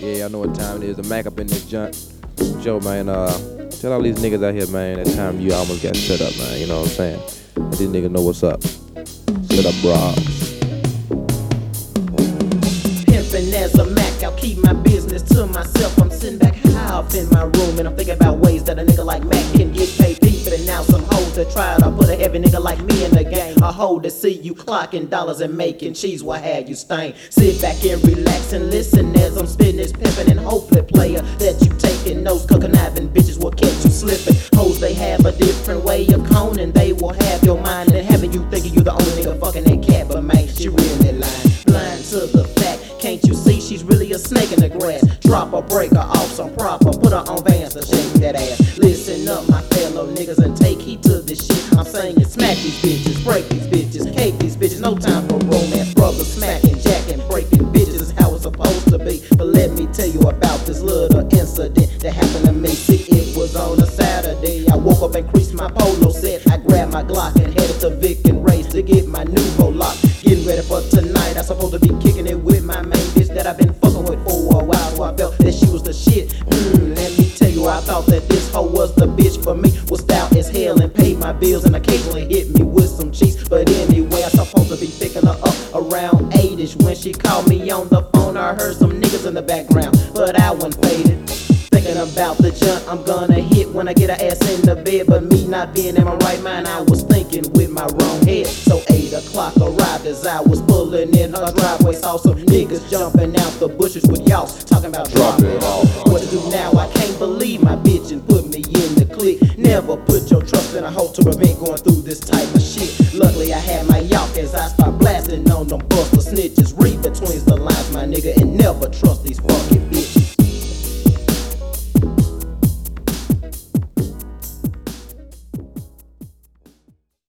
Yeah, I know what time it is. The Mac up in this junk. Joe, man, tell all these niggas out here, man, that time you almost got set up, man. You know what I'm saying? Let these niggas know what's up. Set up bras. Pimpin' as a Mac, I'll keep my business to myself. I'm sitting back high up in my room and I'm thinking about ways that a nigga like Mac can get paid. And now some hoes that try to put a heavy nigga like me in the game. A hoe to see you clocking dollars and making cheese will have you stain. Sit back and relax and listen as I'm spitting this pimpin' and hopefully player that you taking notes, conniving bitches will catch you slipping. Hoes, they have a different way of coning. They will have your mind and having you thinking you the only nigga fucking that cat. But man, she really lying. Blind to the fact, can't you see she's really a snake in the grass? Drop her, break her off some proper, put her on Vans to shake that ass. Listen up, my fellow niggas, and take heed to this shit I'm saying. Smack these bitches, break these bitches, cake these bitches. No time for romance, brother. Smacking, jacking, breaking bitches is how it's supposed to be. But let me tell you about this little incident that happened to me. See, it was on a Saturday. I woke up and creased my polo set. I grabbed my Glock and headed to Vic and Race to get my new lock. Getting ready for tonight. I supposed to be kicking it with my main bitch that I've been fucking with for a while. So I felt that she was the shit. Let me tell you, I thought that this hoe was the bitch for me. Was stout as hell and paid my bills and occasionally hit me with some cheese. But anyway, I supposed to be picking her up around 8ish. When she called me on the phone, I heard some niggas in the background, but I wasn't faded. Thinking about the junk I'm gonna hit when I get her ass in the bed. But me not being in my right mind, I was thinking with my wrong head. So 8 o'clock arrived as I was pulling in her driveway. Saw some niggas jumping out the bushes with y'all talking about drop it off. What to do now? I can't believe my bitch and put me in the clique. Never put your trust in a hoe to prevent going through this type of shit. Luckily I had my yacht as I start blasting on them buster snitches. Read between the lines, my nigga, and never trust these fuckers.